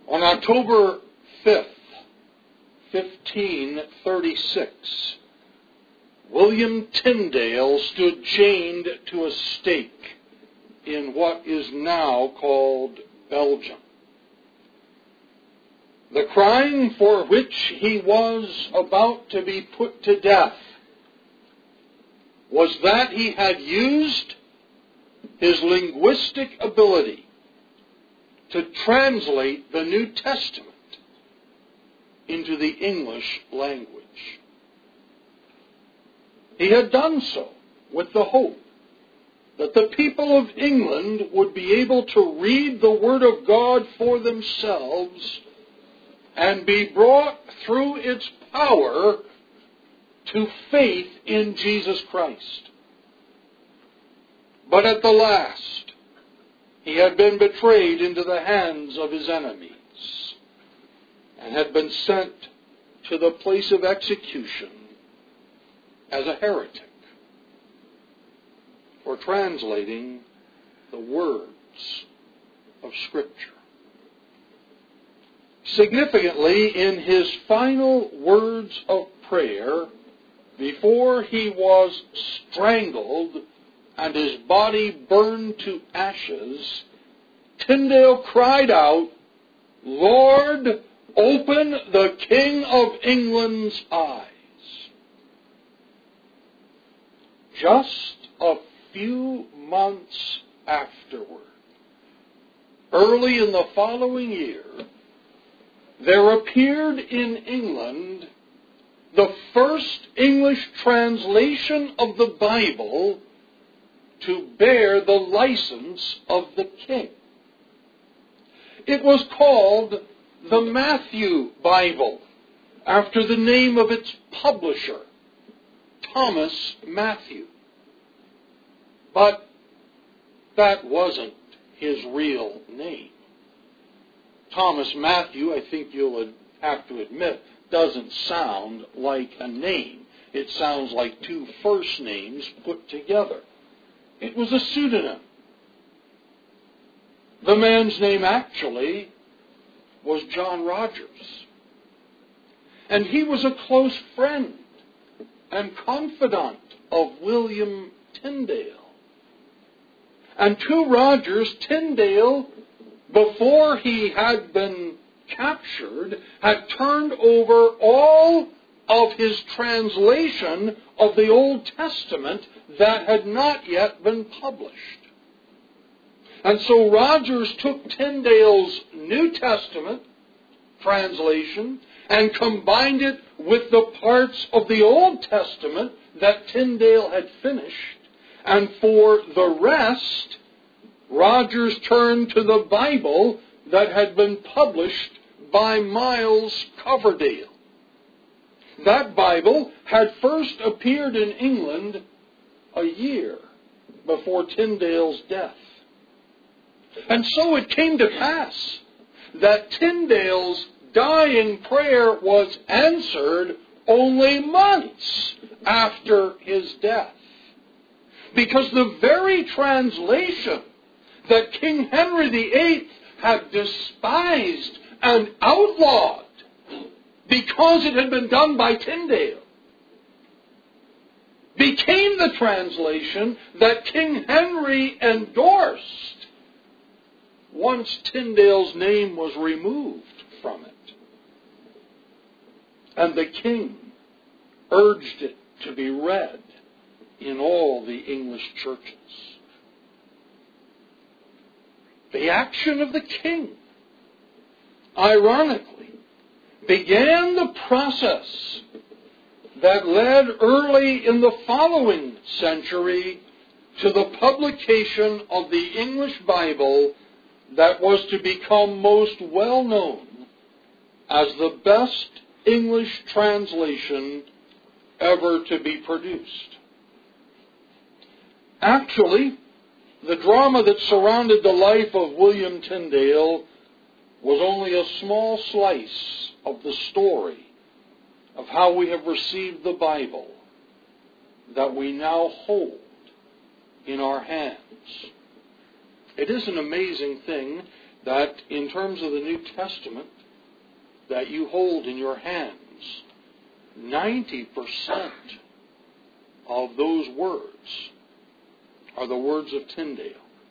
On October 5th, 1536, William Tyndale stood chained to a stake in what is now called Belgium. The crime for which he was about to be put to death was that he had used his linguistic ability to translate the New Testament into the English language. He had done so with the hope that the people of England would be able to read the Word of God for themselves and be brought through its power to faith in Jesus Christ. But at the last, he had been betrayed into the hands of his enemies and had been sent to the place of execution as a heretic for translating the words of Scripture. Significantly, in his final words of prayer, before he was strangled and his body burned to ashes, Tyndale cried out, "Lord, open the King of England's eyes." Just a few months afterward, early in the following year, there appeared in England the first English translation of the Bible to bear the license of the King. It was called the Matthew Bible, after the name of its publisher, Thomas Matthew. But that wasn't his real name. Thomas Matthew, I think you'll have to admit, doesn't sound like a name. It sounds like two first names put together. It was a pseudonym. The man's name actually was John Rogers. And he was a close friend and confidant of William Tyndale. And to Rogers, Tyndale, before he had been captured, had turned over all of his translation of the Old Testament that had not yet been published. And so Rogers took Tyndale's New Testament translation and combined it with the parts of the Old Testament that Tyndale had finished. And for the rest, Rogers turned to the Bible that had been published by Miles Coverdale. That Bible had first appeared in England a year before Tyndale's death. And so it came to pass that Tyndale's dying prayer was answered only months after his death. Because the very translation that King Henry VIII had despised and outlawed because it had been done by Tyndale became the translation that King Henry endorsed once Tyndale's name was removed from it. And the king urged it to be read in all the English churches. The action of the king, ironically, began the process that led early in the following century to the publication of the English Bible that was to become most well known as the best English translation ever to be produced. Actually, the drama that surrounded the life of William Tyndale was only a small slice of the story of how we have received the Bible that we now hold in our hands. It is an amazing thing that in terms of the New Testament that you hold in your hands, 90% of those words are the words of Tyndale.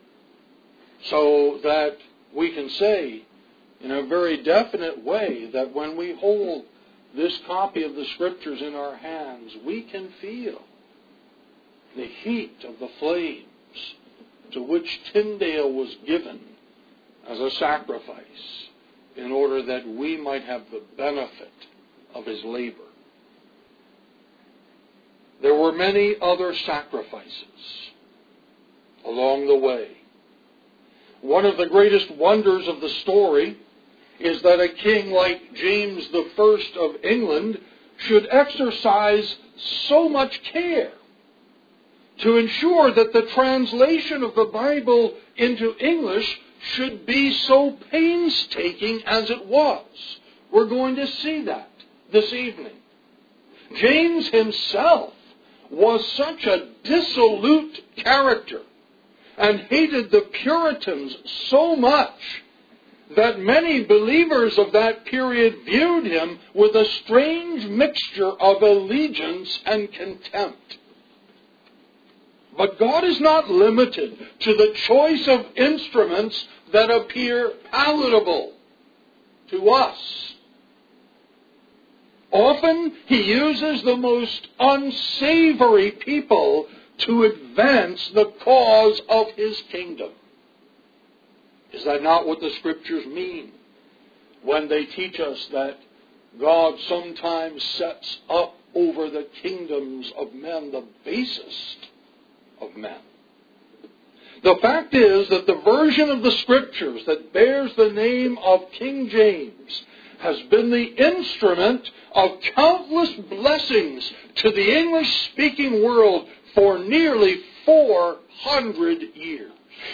So that we can say in a very definite way that when we hold this copy of the Scriptures in our hands, we can feel the heat of the flames to which Tyndale was given as a sacrifice in order that we might have the benefit of his labor. There were many other sacrifices along the way. One of the greatest wonders of the story is that a king like James I of England should exercise so much care to ensure that the translation of the Bible into English should be so painstaking as it was. We're going to see that this evening. James himself was such a dissolute character and hated the Puritans so much that many believers of that period viewed him with a strange mixture of allegiance and contempt. But God is not limited to the choice of instruments that appear palatable to us. Often he uses the most unsavory people to advance the cause of his kingdom. Is that not what the Scriptures mean when they teach us that God sometimes sets up over the kingdoms of men the basest of men? The fact is that the version of the Scriptures that bears the name of King James has been the instrument of countless blessings to the English-speaking world for nearly 400 years.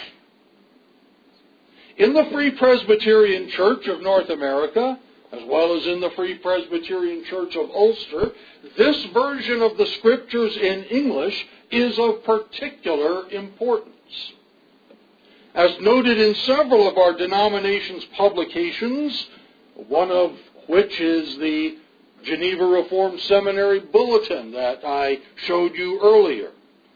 In the Free Presbyterian Church of North America, as well as in the Free Presbyterian Church of Ulster, this version of the Scriptures in English is of particular importance. As noted in several of our denomination's publications, one of which is the Geneva Reformed Seminary Bulletin that I showed you earlier,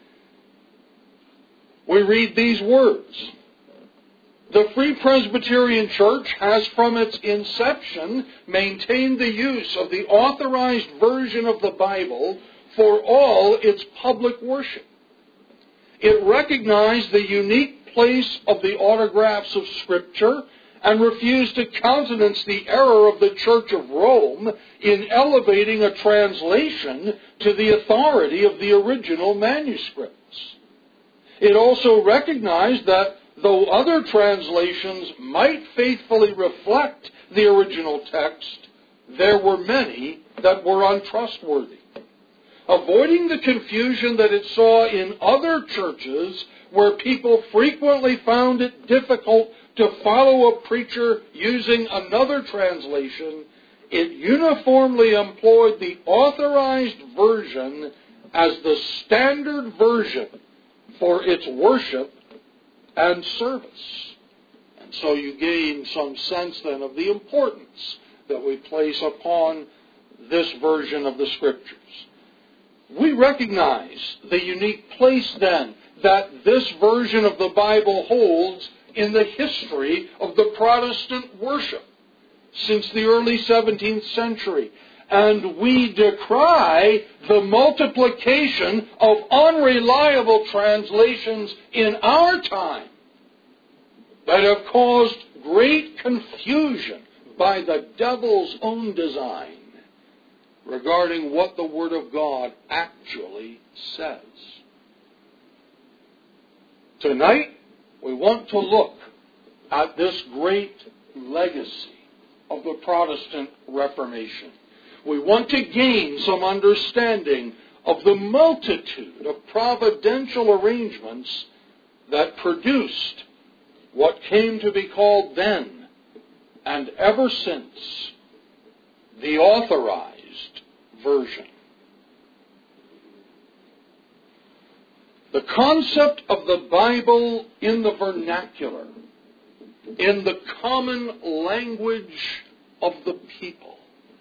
we read these words: the Free Presbyterian Church has from its inception maintained the use of the authorized version of the Bible for all its public worship. It recognized the unique place of the autographs of Scripture and refused to countenance the error of the Church of Rome in elevating a translation to the authority of the original manuscripts. It also recognized that though other translations might faithfully reflect the original text, there were many that were untrustworthy. Avoiding the confusion that it saw in other churches where people frequently found it difficult to follow a preacher using another translation, it uniformly employed the authorized version as the standard version for its worship and service. And so you gain some sense then of the importance that we place upon this version of the Scriptures. We recognize the unique place then that this version of the Bible holds in the history of the Protestant worship since the early 17th century. And we decry the multiplication of unreliable translations in our time that have caused great confusion by the devil's own design regarding what the Word of God actually says. Tonight, we want to look at this great legacy of the Protestant Reformation. We want to gain some understanding of the multitude of providential arrangements that produced what came to be called then, and ever since, the authorized version. The concept of the Bible in the vernacular in the common language of the people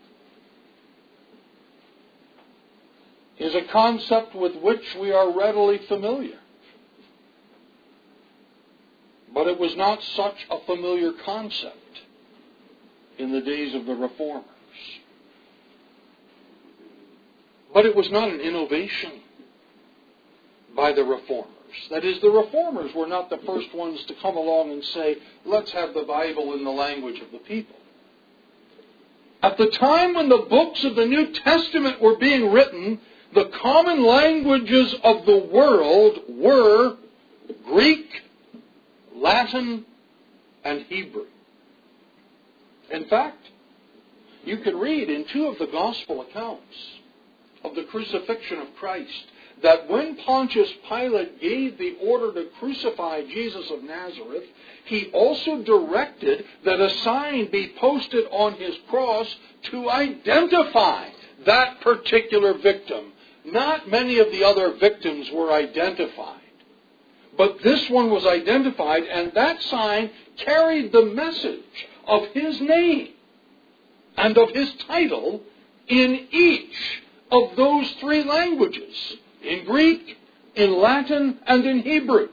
is a concept with which we are readily familiar. But it was not such a familiar concept in the days of the Reformers. But it was not an innovation by the Reformers. That is, the Reformers were not the first ones to come along and say, let's have the Bible in the language of the people. At the time when the books of the New Testament were being written, the common languages of the world were Greek, Latin, and Hebrew. In fact, you can read in two of the gospel accounts of the crucifixion of Christ that when Pontius Pilate gave the order to crucify Jesus of Nazareth, he also directed that a sign be posted on his cross to identify that particular victim. Not many of the other victims were identified, but this one was identified, and that sign carried the message of his name and of his title in each of those three languages, in Greek, in Latin, and in Hebrew.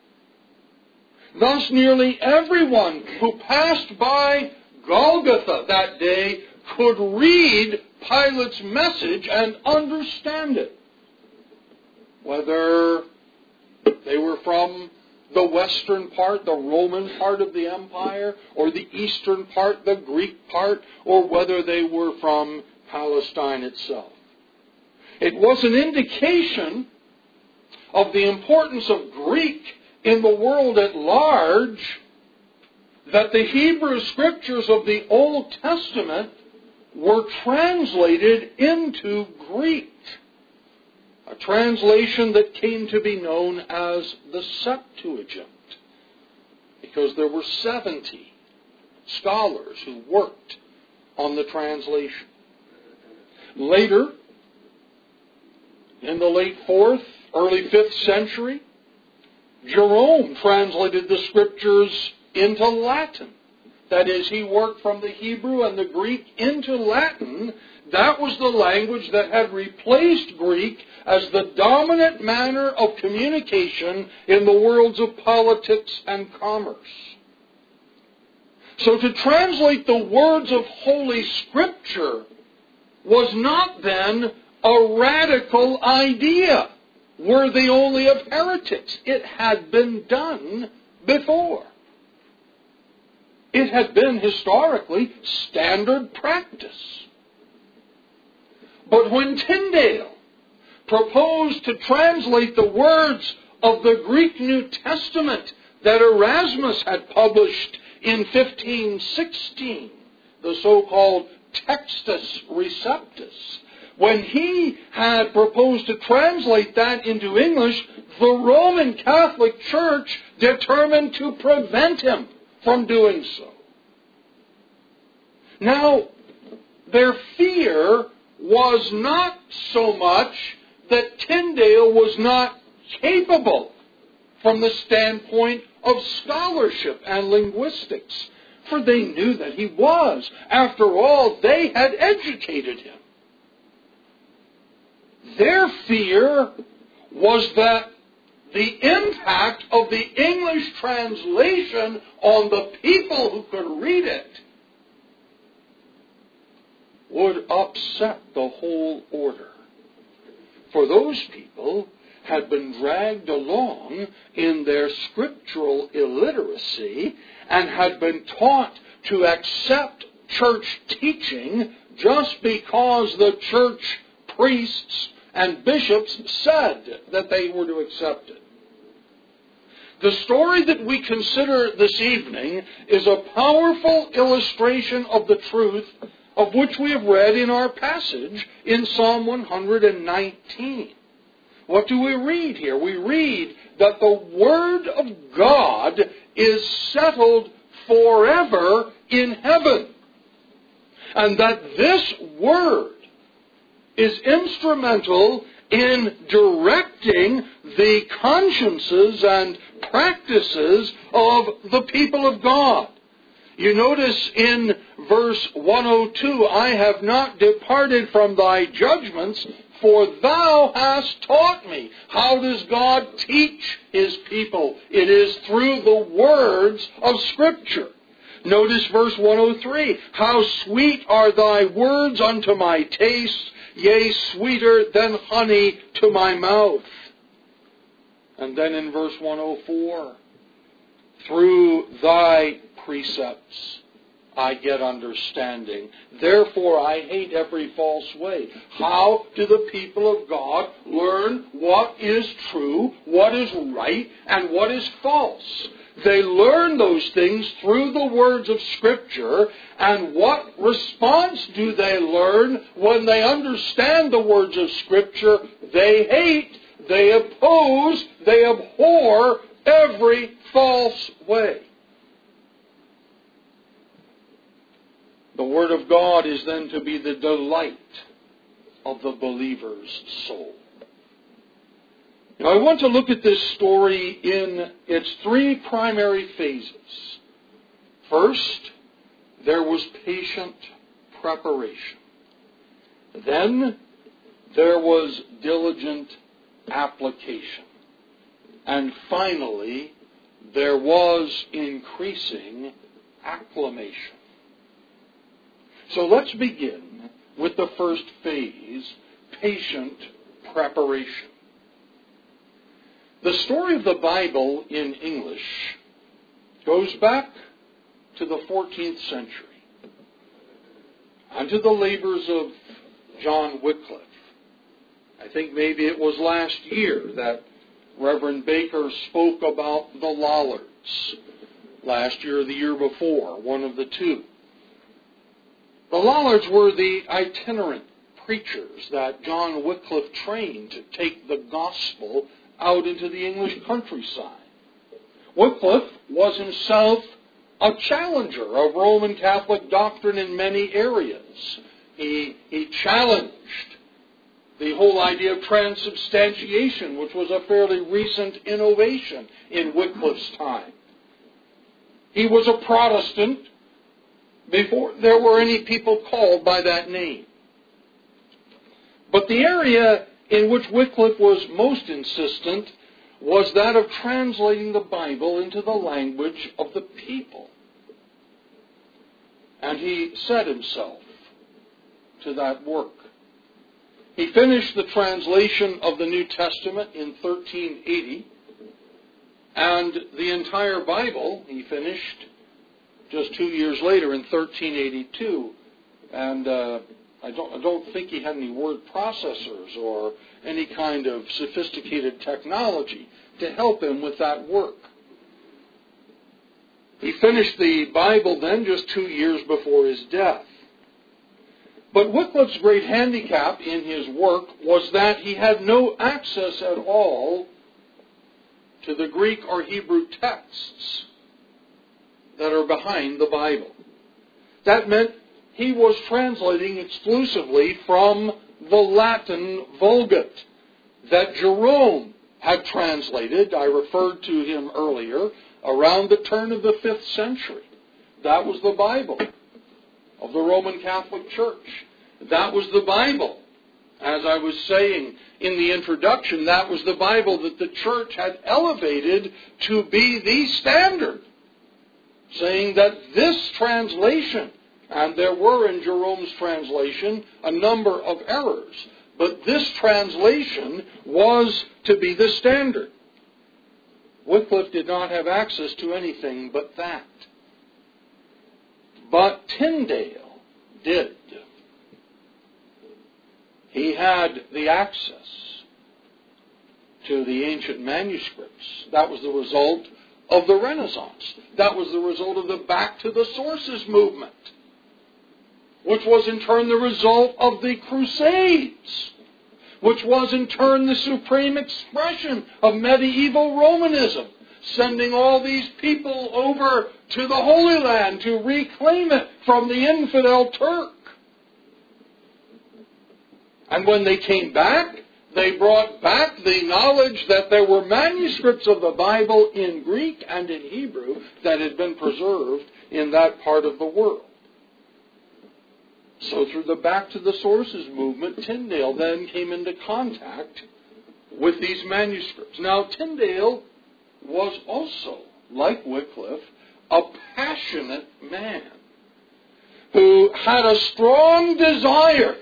Thus, nearly everyone who passed by Golgotha that day could read Pilate's message and understand it. Whether they were from the western part, the Roman part of the empire, or the eastern part, the Greek part, or whether they were from Palestine itself. It was an indication of the importance of Greek in the world at large that the Hebrew Scriptures of the Old Testament were translated into Greek, a translation that came to be known as the Septuagint, because there were 70 scholars who worked on the translation. Later, in the late 4th, early 5th century, Jerome translated the Scriptures into Latin. That is, he worked from the Hebrew and the Greek into Latin. That was the language that had replaced Greek as the dominant manner of communication in the worlds of politics and commerce. So to translate the words of Holy Scripture was not then a radical idea worthy only of heretics. It had been done before. It had been historically standard practice. But when Tyndale proposed to translate the words of the Greek New Testament that Erasmus had published in 1516, the so-called Textus Receptus, when he had proposed to translate that into English, the Roman Catholic Church determined to prevent him from doing so. Now, their fear was not so much that Tyndale was not capable from the standpoint of scholarship and linguistics, for they knew that he was. After all, they had educated him. Their fear was that the impact of the English translation on the people who could read it would upset the whole order. For those people had been dragged along in their scriptural illiteracy and had been taught to accept church teaching just because the church priests and bishops said that they were to accept it. The story that we consider this evening is a powerful illustration of the truth of which we have read in our passage in Psalm 119. What do we read here? We read that the Word of God is settled forever in heaven, and that this Word is instrumental in directing the consciences and practices of the people of God. You notice in verse 102, I have not departed from thy judgments, for thou hast taught me. How does God teach His people? It is through the words of Scripture. Notice verse 103, how sweet are thy words unto my taste, yea, sweeter than honey to my mouth. And then in verse 104, through thy precepts I get understanding. Therefore I hate every false way. How do the people of God learn what is true, what is right, and what is false? They learn those things through the words of Scripture. And what response do they learn when they understand the words of Scripture? They hate, they oppose, they abhor every false way. The Word of God is then to be the delight of the believer's soul. Now, I want to look at this story in its three primary phases. First, there was patient preparation. Then, there was diligent application. And finally, there was increasing acclamation. So let's begin with the first phase, patient preparation. The story of the Bible in English goes back to the 14th century and to the labors of John Wycliffe. I think maybe it was last year that Reverend Baker spoke about the Lollards. Last year or the year before, one of the two. The Lollards were the itinerant preachers that John Wycliffe trained to take the gospel out into the English countryside. Wycliffe was himself a challenger of Roman Catholic doctrine in many areas. He challenged the whole idea of transubstantiation, which was a fairly recent innovation in Wycliffe's time. He was a Protestant before there were any people called by that name. But the area in which Wycliffe was most insistent was that of translating the Bible into the language of the people. And he set himself to that work. He finished the translation of the New Testament in 1380, and the entire Bible he finished just 2 years later in 1382. And I don't think he had any word processors or any kind of sophisticated technology to help him with that work. He finished the Bible then just 2 years before his death. But Wycliffe's great handicap in his work was that he had no access at all to the Greek or Hebrew texts that are behind the Bible. That meant he was translating exclusively from the Latin Vulgate that Jerome had translated. I referred to him earlier, around the turn of the 5th century. That was the Bible of the Roman Catholic Church. That was the Bible. As I was saying in the introduction, that was the Bible that the Church had elevated to be the standard, saying that this translation, and there were in Jerome's translation a number of errors, but this translation was to be the standard. Wycliffe did not have access to anything but that. But Tyndale did. He had the access to the ancient manuscripts. That was the result of the Renaissance. That was the result of the Back to the Sources movement, which was in turn the result of the Crusades, which was in turn the supreme expression of medieval Romanism, sending all these people over to the Holy Land to reclaim it from the infidel Turk. And when they came back, they brought back the knowledge that there were manuscripts of the Bible in Greek and in Hebrew that had been preserved in that part of the world. So through the Back to the Sources movement, Tyndale then came into contact with these manuscripts. Now, Tyndale was also, like Wycliffe, a passionate man who had a strong desire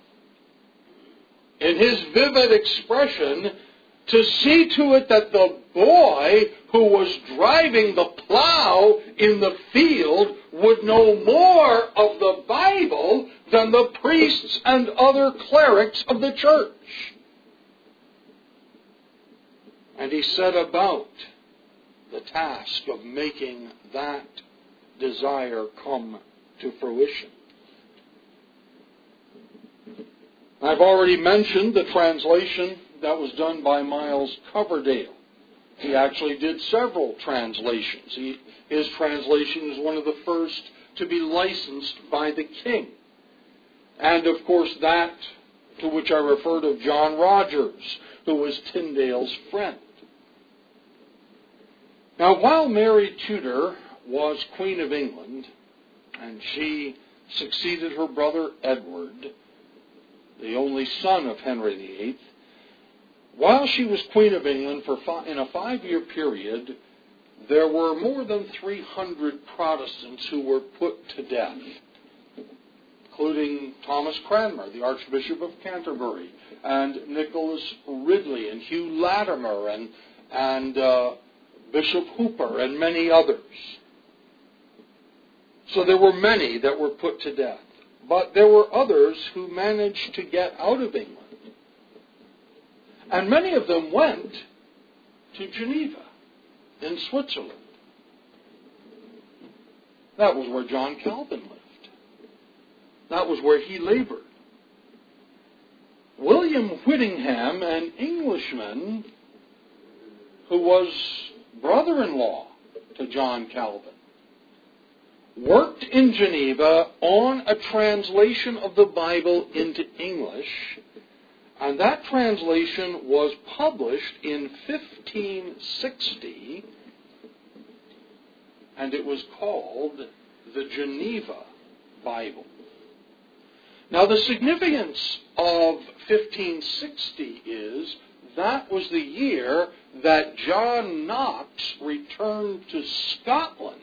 in his vivid expression to see to it that the boy who was driving the plow in the field would know more of the Bible than the priests and other clerics of the church. And he set about the task of making that desire come to fruition. I've already mentioned the translation that was done by Miles Coverdale. He actually did several translations. His translation is one of the first to be licensed by the king. And of course that to which I referred of John Rogers, who was Tyndale's friend. Now, while Mary Tudor was Queen of England, and she succeeded her brother Edward, the only son of Henry VIII, while she was Queen of England in a 5-year period, there were more than 300 Protestants who were put to death, including Thomas Cranmer, the Archbishop of Canterbury, and Nicholas Ridley, and Hugh Latimer, and Bishop Hooper, and many others. So there were many that were put to death. But there were others who managed to get out of England. And many of them went to Geneva in Switzerland. That was where John Calvin lived. That was where he labored. William Whittingham, an Englishman who was brother-in-law to John Calvin, worked in Geneva on a translation of the Bible into English, and that translation was published in 1560, and it was called the Geneva Bible. Now, the significance of 1560 is that was the year that John Knox returned to Scotland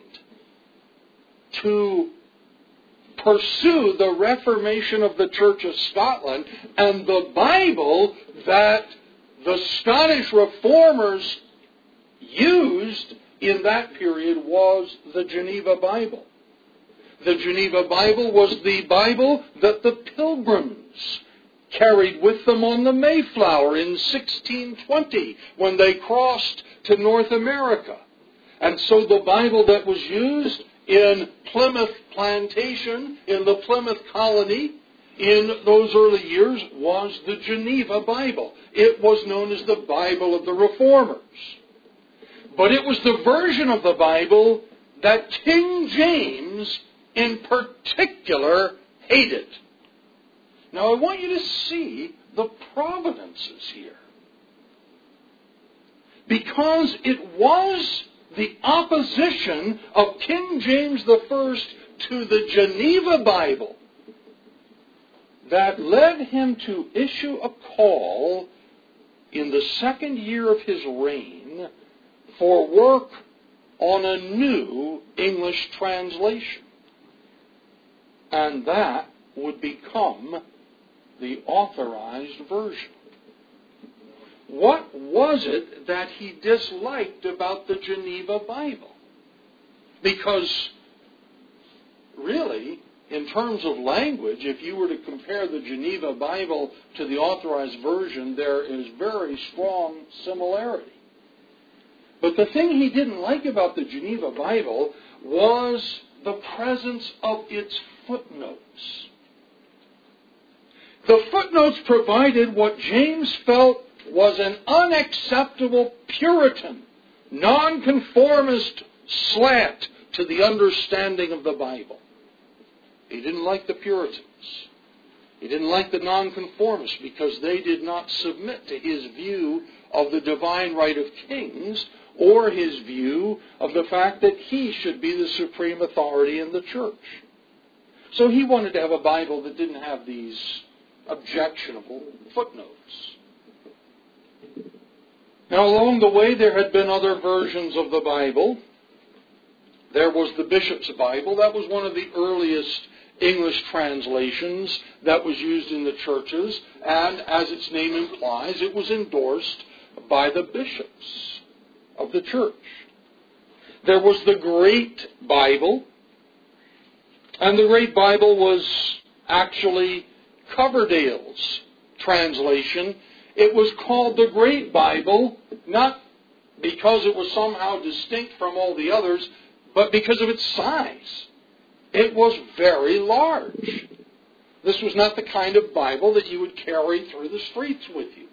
to pursue the Reformation of the Church of Scotland, and the Bible that the Scottish Reformers used in that period was the Geneva Bible. The Geneva Bible was the Bible that the Pilgrims carried with them on the Mayflower in 1620 when they crossed to North America. And so the Bible that was used in Plymouth Plantation, in the Plymouth colony, in those early years was the Geneva Bible. It was known as the Bible of the Reformers. But it was the version of the Bible that King James in particular hated. Now I want you to see the providences here. Because it was the opposition of King James I to the Geneva Bible that led him to issue a call in the 2nd year of his reign for work on a new English translation. And that would become the Authorized Version. What was it that he disliked about the Geneva Bible? Because, really, in terms of language, if you were to compare the Geneva Bible to the Authorized Version, there is very strong similarity. But the thing he didn't like about the Geneva Bible was the presence of its footnotes. The footnotes provided what James felt was an unacceptable Puritan, nonconformist slant to the understanding of the Bible. He didn't like the Puritans. He didn't like the nonconformists because they did not submit to his view of the divine right of kings or his view of the fact that he should be the supreme authority in the church. So he wanted to have a Bible that didn't have these objectionable footnotes. Now, along the way, there had been other versions of the Bible. There was the Bishop's Bible. That was one of the earliest English translations that was used in the churches, and as its name implies, it was endorsed by the bishops of the church. There was the Great Bible, and the Great Bible was actually Coverdale's translation. It was called the Great Bible, not because it was somehow distinct from all the others, but because of its size. It was very large. This was not the kind of Bible that you would carry through the streets with you.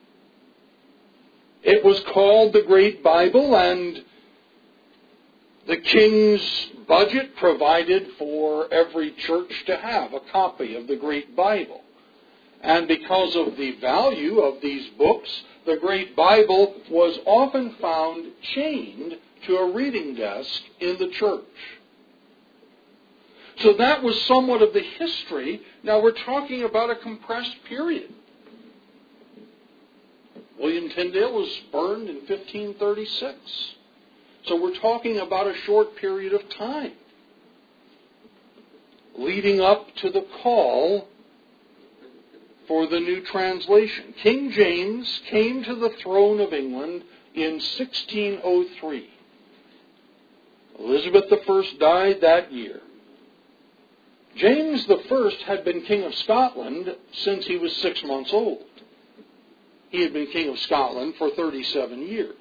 It was called the Great Bible, and the king's budget provided for every church to have a copy of the Great Bible. And because of the value of these books, the Great Bible was often found chained to a reading desk in the church. So that was somewhat of the history. Now we're talking about a compressed period. William Tyndale was burned in 1536. So we're talking about a short period of time leading up to the call for the new translation. King James came to the throne of England in 1603. Elizabeth I died that year. James I had been King of Scotland since he was 6 months old. He had been King of Scotland for 37 years.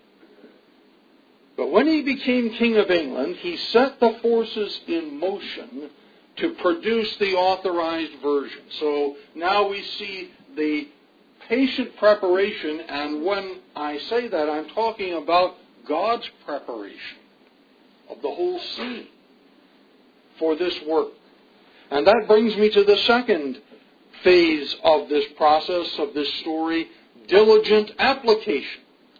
But when he became King of England, he set the forces in motion to produce the authorized version. So now we see the patient preparation, and when I say that, I'm talking about God's preparation of the whole scene for this work. And that brings me to the second phase of this process, of this story, diligent application.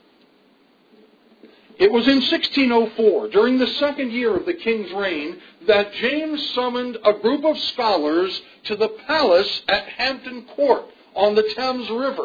It was in 1604, during the second year of the king's reign, that James summoned a group of scholars to the palace at Hampton Court on the Thames River.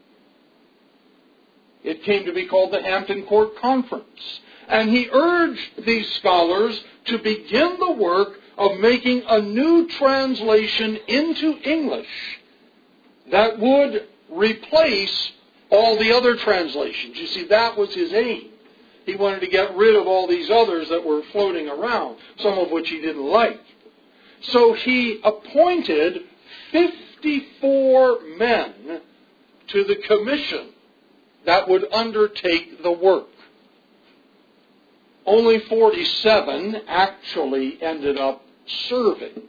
It came to be called the Hampton Court Conference. And he urged these scholars to begin the work of making a new translation into English that would replace all the other translations. You see, that was his aim. He wanted to get rid of all these others that were floating around, some of which he didn't like. So he appointed 54 men to the commission that would undertake the work. Only 47 actually ended up serving.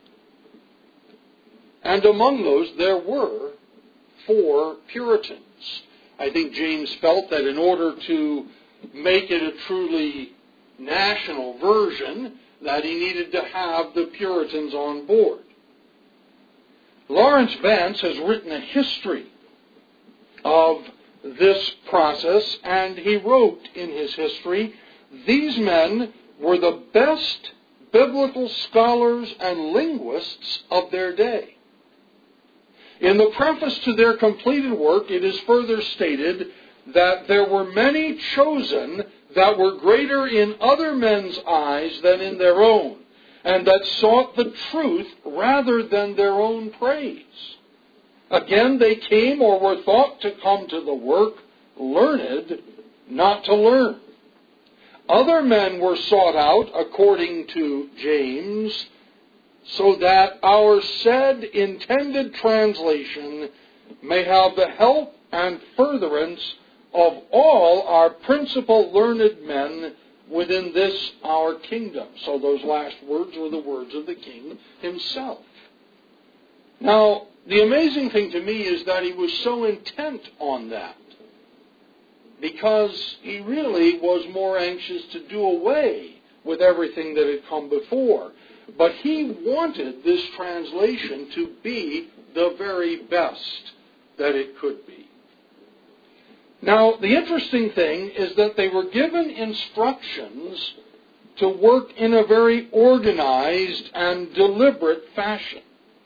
And among those, there were 4 Puritans. I think James felt that in order to make it a truly national version, that he needed to have the Puritans on board. Lawrence Vance has written a history of this process, and he wrote in his history, these men were the best biblical scholars and linguists of their day. In the preface to their completed work, it is further stated that there were many chosen that were greater in other men's eyes than in their own, and that sought the truth rather than their own praise. Again, they came or were thought to come to the work, learned, not to learn. Other men were sought out, according to James, so that our said intended translation may have the help and furtherance of all our principal learned men within this our kingdom. So those last words were the words of the king himself. Now, the amazing thing to me is that he was so intent on that, because he really was more anxious to do away with everything that had come before. But he wanted this translation to be the very best that it could be. Now, the interesting thing is that they were given instructions to work in a very organized and deliberate fashion.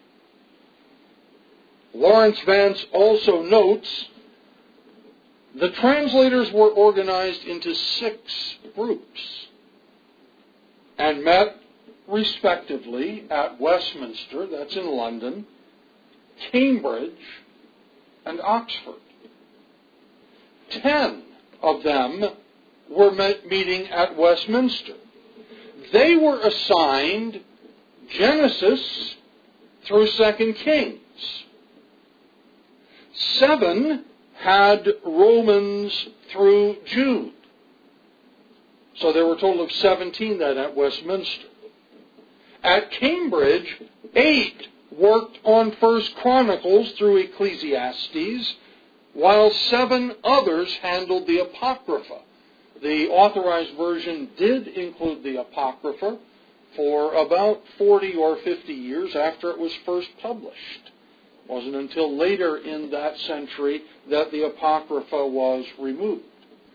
Lawrence Vance also notes the translators were organized into 6 groups and met respectively at Westminster, that's in London, Cambridge, and Oxford. 10 of them were meeting at Westminster. They were assigned Genesis through 2 Kings. 7 had Romans through Jude. So there were a total of 17 then at Westminster. At Cambridge, 8 worked on 1 Chronicles through Ecclesiastes, while 7 others handled the Apocrypha. The Authorized Version did include the Apocrypha for about 40 or 50 years after it was first published. It wasn't until later in that century that the Apocrypha was removed.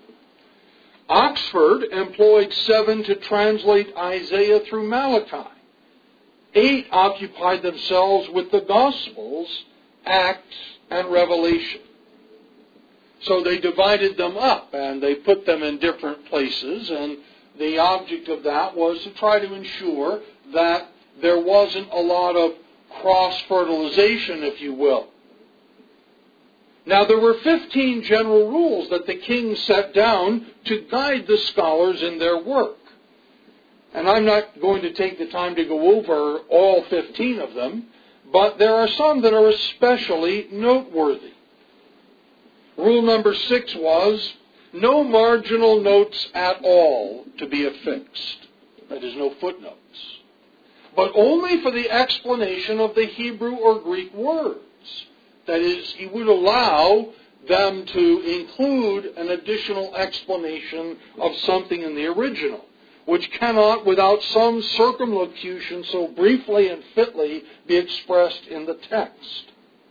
Oxford employed 7 to translate Isaiah through Malachi. 8 occupied themselves with the Gospels, Acts, and Revelation. So they divided them up and they put them in different places, and the object of that was to try to ensure that there wasn't a lot of cross-fertilization, if you will. Now, there were 15 general rules that the king set down to guide the scholars in their work. And I'm not going to take the time to go over all 15 of them, but there are some that are especially noteworthy. Rule number 6 was, no marginal notes at all to be affixed. That is, no footnotes. But only for the explanation of the Hebrew or Greek words. That is, he would allow them to include an additional explanation of something in the original, which cannot, without some circumlocution so briefly and fitly, be expressed in the text.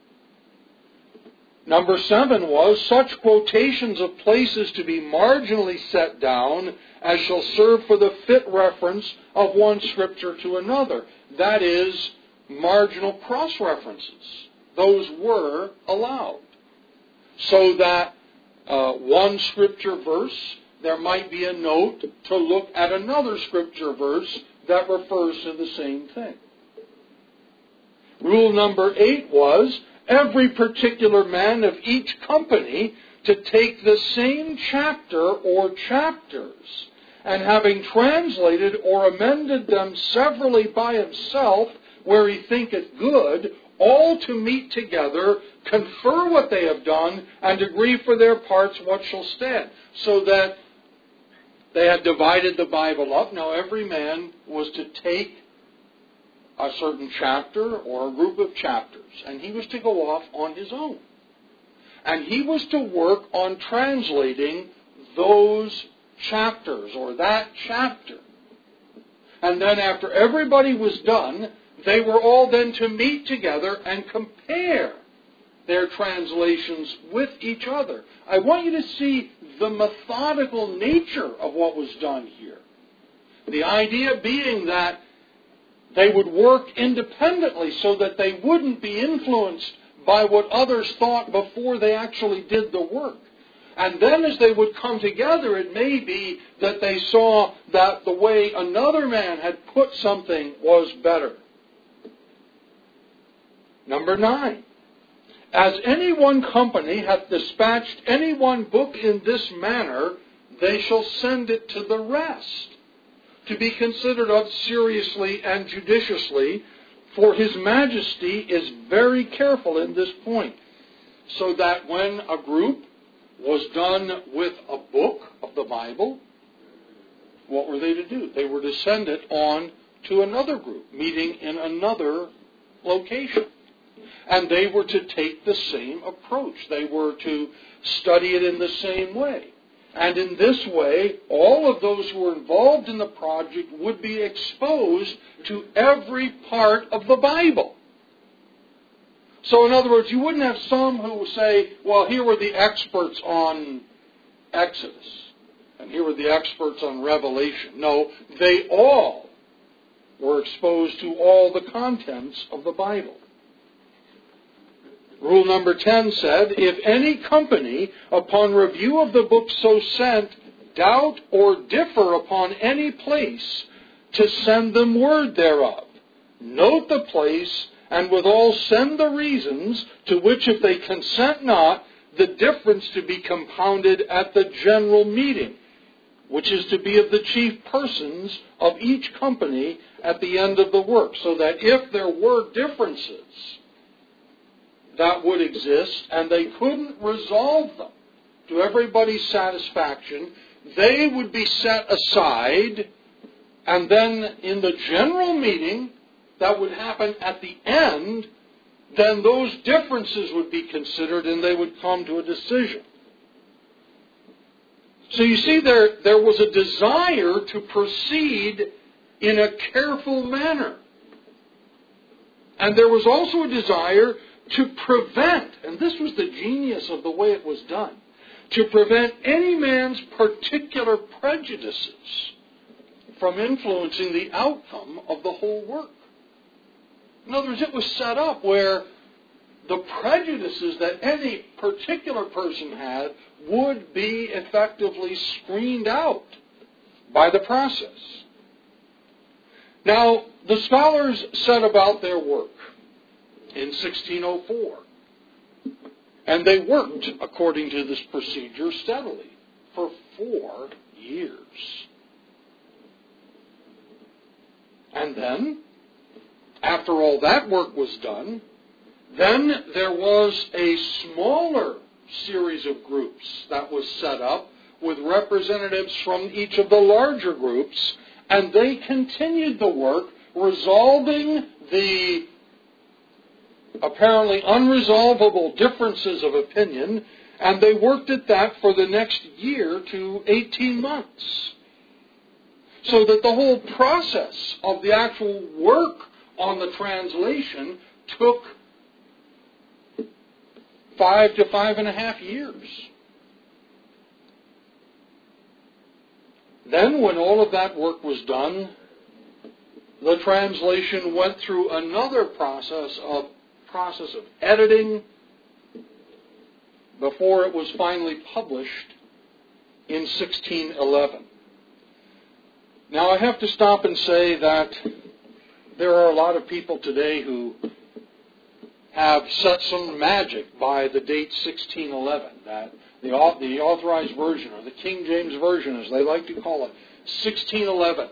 Number 7 was, such quotations of places to be marginally set down as shall serve for the fit reference of one scripture to another. That is, marginal cross-references. Those were allowed. So that one scripture verse, there might be a note to look at another scripture verse that refers to the same thing. Rule number 8 was, every particular man of each company to take the same chapter or chapters, and having translated or amended them severally by himself, where he thinketh good, all to meet together, confer what they have done, and agree for their parts what shall stand. So that they had divided the Bible up. Now every man was to take a certain chapter or a group of chapters, and he was to go off on his own. And he was to work on translating those chapters or that chapter. And then after everybody was done, they were all then to meet together and compare their translations with each other. I want you to see the methodical nature of what was done here. The idea being that they would work independently so that they wouldn't be influenced by what others thought before they actually did the work. And then as they would come together, it may be that they saw that the way another man had put something was better. Number 9. As any one company hath dispatched any one book in this manner, they shall send it to the rest, to be considered of seriously and judiciously, for His Majesty is very careful in this point, so that when a group was done with a book of the Bible, what were they to do? They were to send it on to another group, meeting in another location. And they were to take the same approach. They were to study it in the same way. And in this way, all of those who were involved in the project would be exposed to every part of the Bible. So in other words, you wouldn't have some who say, well, here were the experts on Exodus, and here were the experts on Revelation. No, they all were exposed to all the contents of the Bible. Rule number 10 said, if any company, upon review of the book so sent, doubt or differ upon any place, to send them word thereof. Note the place, and withal send the reasons, to which if they consent not, the difference to be compounded at the general meeting, which is to be of the chief persons of each company at the end of the work. So that if there were differences that would exist, and they couldn't resolve them to everybody's satisfaction, they would be set aside, and then in the general meeting that would happen at the end, then those differences would be considered and they would come to a decision. So you see, there was a desire to proceed in a careful manner. And there was also a desire to prevent, and this was the genius of the way it was done, to prevent any man's particular prejudices from influencing the outcome of the whole work. In other words, it was set up where the prejudices that any particular person had would be effectively screened out by the process. Now, the scholars set about their work in 1604. And they worked according to this procedure steadily for 4 years. And then, after all that work was done, then there was a smaller series of groups that was set up with representatives from each of the larger groups, and they continued the work, resolving the apparently unresolvable differences of opinion, and they worked at that for the next year to 18 months. So that the whole process of the actual work on the translation took 5 to 5.5 years. Then, when all of that work was done, the translation went through another process of editing before it was finally published in 1611. Now, I have to stop and say that there are a lot of people today who have set some magic by the date 1611, that the Authorized Version, or the King James Version as they like to call it, 1611.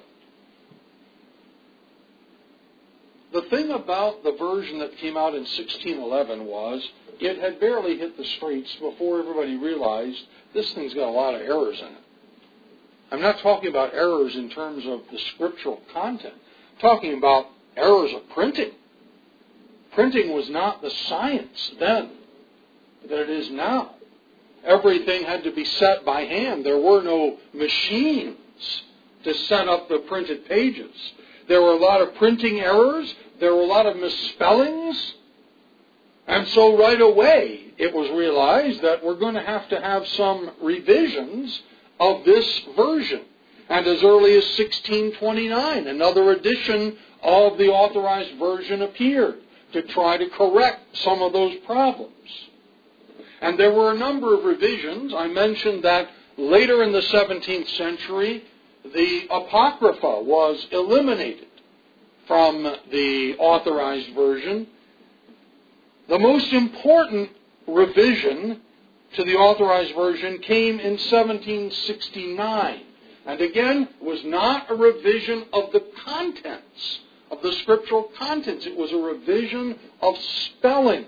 The thing about the version that came out in 1611 was it had barely hit the streets before everybody realized this thing's got a lot of errors in it. I'm not talking about errors in terms of the scriptural content. I'm talking about errors of printing. Printing was not the science then that it is now. Everything had to be set by hand. There were no machines to set up the printed pages. There were a lot of printing errors. There were a lot of misspellings. And so right away it was realized that we're going to have some revisions of this version. And as early as 1629, another edition of the Authorized Version appeared to try to correct some of those problems. And there were a number of revisions. I mentioned that later in the 17th century, the Apocrypha was eliminated from the Authorized Version. The most important revision to the Authorized Version came in 1769. And again, was not a revision of the contents, of the scriptural contents. It was a revision of spellings.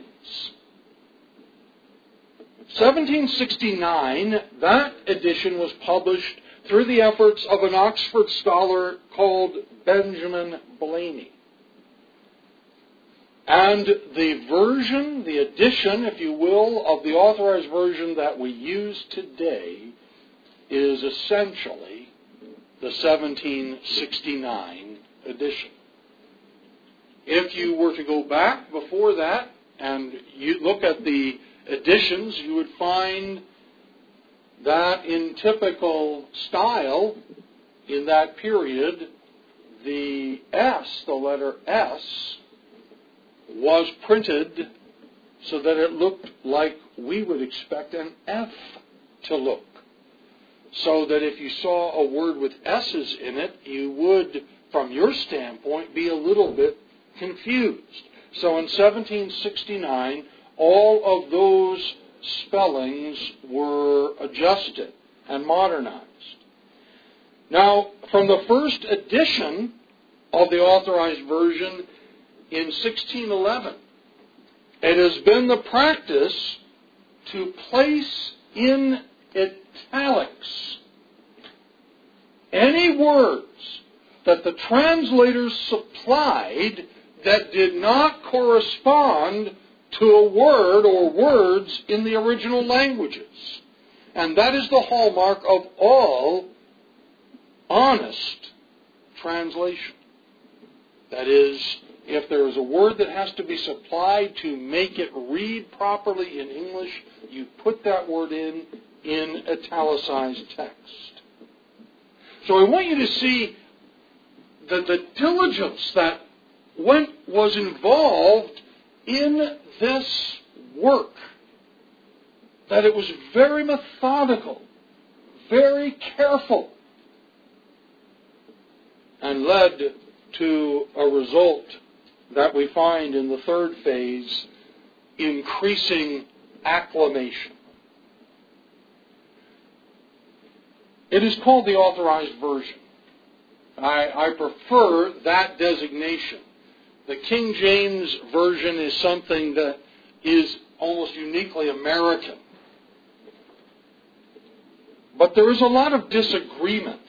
1769, that edition was published through the efforts of an Oxford scholar called Benjamin Blaney. And the version, the edition, if you will, of the Authorized Version that we use today is essentially the 1769 edition. If you were to go back before that and you look at the editions, you would find that in typical style in that period, the S, the letter S, was printed so that it looked like we would expect an F to look. So that if you saw a word with S's in it, you would, from your standpoint, be a little bit confused. So in 1769, all of those spellings were adjusted and modernized. Now, from the first edition of the Authorized Version in 1611, it has been the practice to place in italics any words that the translators supplied that did not correspond to a word or words in the original languages. And that is the hallmark of all honest translation. That is, if there is a word that has to be supplied to make it read properly in English, you put that word in italicized text. So I want you to see the diligence that was involved in this work. That it was very methodical, very careful, and led to a result that we find in the third phase, increasing acclamation. It is called the Authorized Version. I prefer that designation. The King James Version is something that is almost uniquely American. But there is a lot of disagreement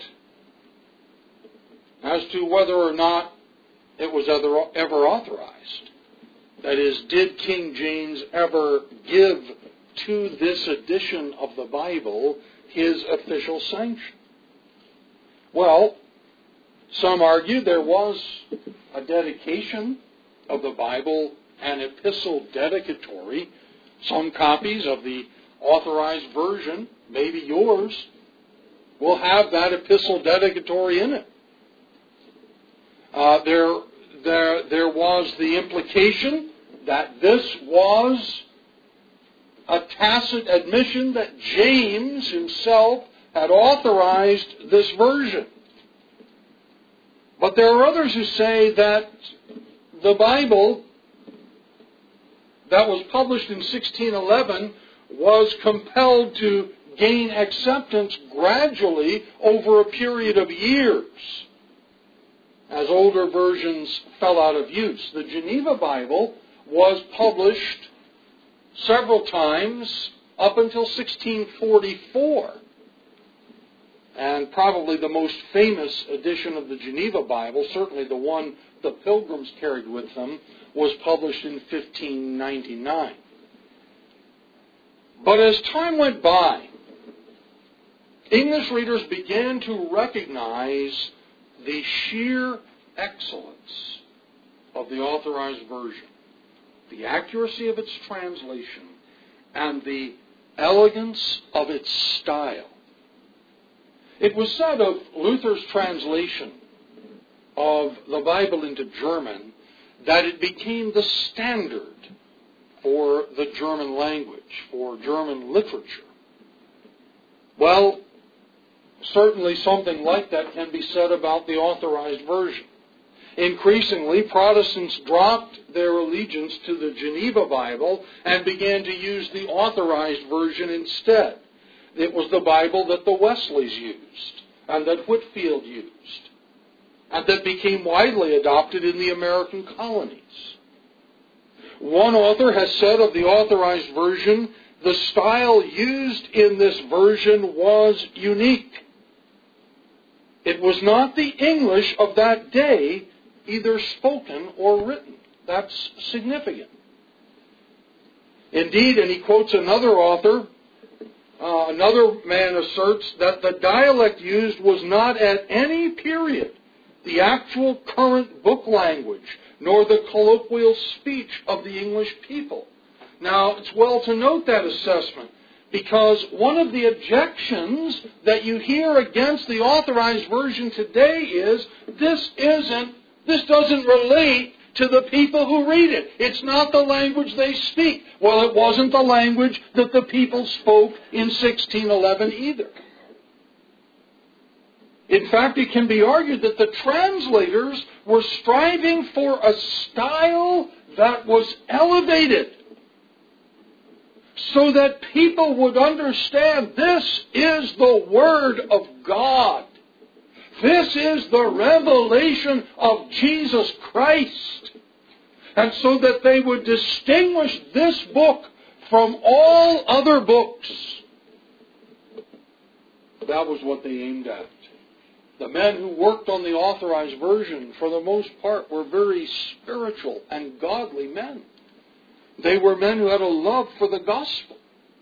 as to whether or not it was ever authorized. That is, did King James ever give to this edition of the Bible his official sanction? Well, some argue there was a dedication of the Bible, an epistle dedicatory. Some copies of the Authorized Version, maybe yours, will have that epistle dedicatory in it. There was the implication that this was a tacit admission that James himself had authorized this version. But there are others who say that the Bible that was published in 1611 was compelled to gain acceptance gradually over a period of years as older versions fell out of use. The Geneva Bible was published several times up until 1644. And probably the most famous edition of the Geneva Bible, certainly the one the Pilgrims carried with them, was published in 1599. But as time went by, English readers began to recognize the sheer excellence of the Authorized Version, the accuracy of its translation, and the elegance of its style. It was said of Luther's translation of the Bible into German that it became the standard for the German language, for German literature. Well, certainly something like that can be said about the Authorized Version. Increasingly, Protestants dropped their allegiance to the Geneva Bible and began to use the Authorized Version instead. It was the Bible that the Wesleys used and that Whitefield used and that became widely adopted in the American colonies. One author has said of the Authorized Version, the style used in this version was unique. It was not the English of that day, either spoken or written. That's significant. Indeed, and he quotes another author, another man asserts that the dialect used was not at any period the actual current book language, nor the colloquial speech of the English people. Now, it's well to note that assessment, because one of the objections that you hear against the Authorized Version today is, this doesn't relate to the people who read it. It's not the language they speak. Well, it wasn't the language that the people spoke in 1611 either. In fact, it can be argued that the translators were striving for a style that was elevated, so that people would understand this is the Word of God. This is the revelation of Jesus Christ. And so that they would distinguish this book from all other books. That was what they aimed at. The men who worked on the Authorized Version, for the most part, were very spiritual and godly men. They were men who had a love for the gospel.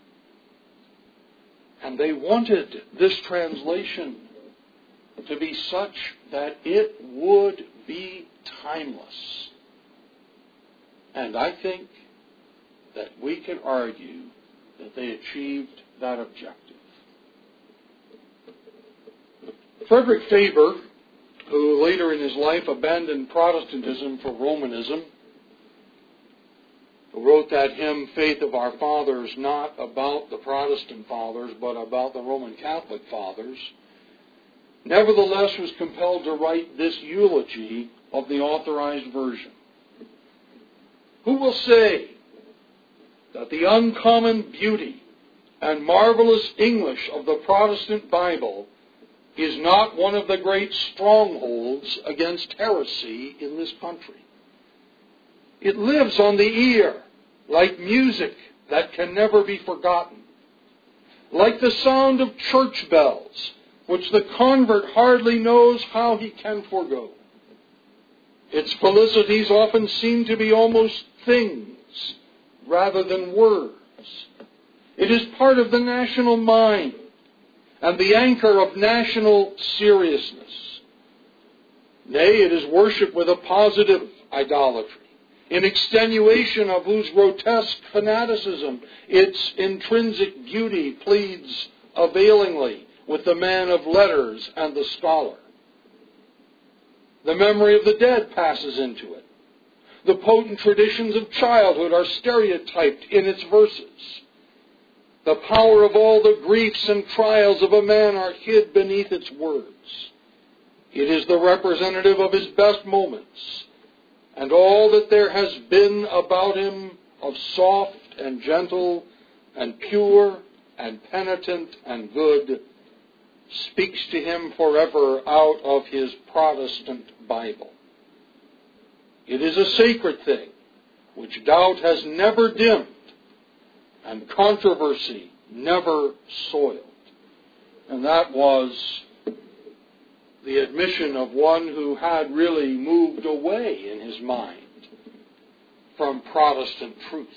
And they wanted this translation to be such that it would be timeless. And I think that we can argue that they achieved that objective. Frederick Faber, who later in his life abandoned Protestantism for Romanism, who wrote that hymn, Faith of Our Fathers, not about the Protestant fathers, but about the Roman Catholic fathers, nevertheless was compelled to write this eulogy of the Authorized Version. Who will say that the uncommon beauty and marvelous English of the Protestant Bible is not one of the great strongholds against heresy in this country? It lives on the ear like music that can never be forgotten, like the sound of church bells, which the convert hardly knows how he can forego. Its felicities often seem to be almost things rather than words. It is part of the national mind and the anchor of national seriousness. Nay, it is worship with a positive idolatry, in extenuation of whose grotesque fanaticism its intrinsic beauty pleads availingly with the man of letters and the scholar. The memory of the dead passes into it. The potent traditions of childhood are stereotyped in its verses. The power of all the griefs and trials of a man are hid beneath its words. It is the representative of his best moments, and all that there has been about him of soft and gentle and pure and penitent and good speaks to him forever out of his Protestant Bible. It is a sacred thing which doubt has never dimmed and controversy never soiled. And that was the admission of one who had really moved away in his mind from Protestant truth.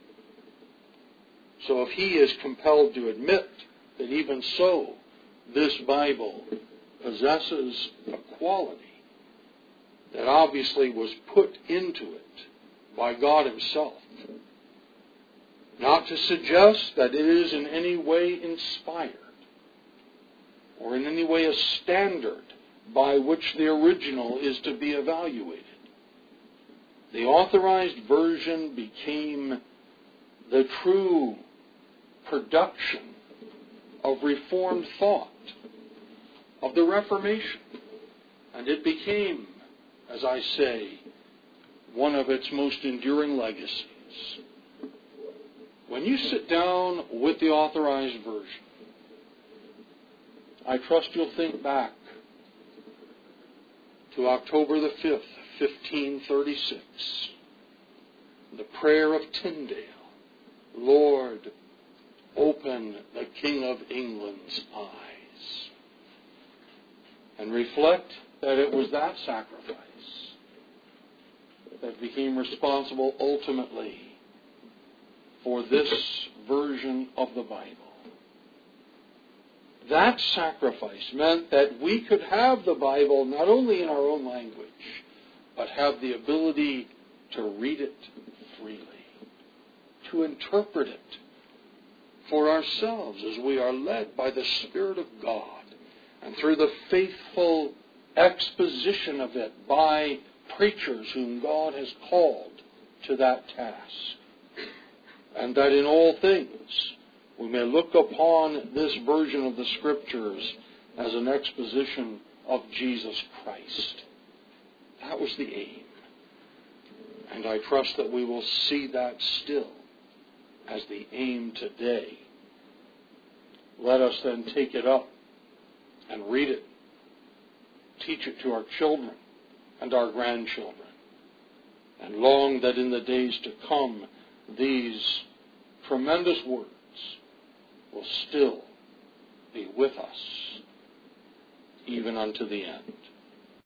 So if he is compelled to admit that even so, this Bible possesses a quality that obviously was put into it by God Himself, not to suggest that it is in any way inspired or in any way a standard by which the original is to be evaluated. The Authorized Version became the true production of Reformed thought, of the Reformation. And it became, as I say, one of its most enduring legacies. When you sit down with the Authorized Version, I trust you'll think back to October the 5th, 1536, the prayer of Tyndale, Lord, open the King of England's eyes. And reflect that it was that sacrifice that became responsible ultimately for this version of the Bible. that sacrifice meant that we could have the Bible not only in our own language, but have the ability to read it freely, to interpret it for ourselves as we are led by the Spirit of God and through the faithful exposition of it by preachers whom God has called to that task. And that in all things we may look upon this version of the Scriptures as an exposition of Jesus Christ. That was the aim. And I trust that we will see that still as the aim today. Let us then take it up and read it. Teach it to our children and our grandchildren. And long that in the days to come these tremendous words will still be with us even unto the end.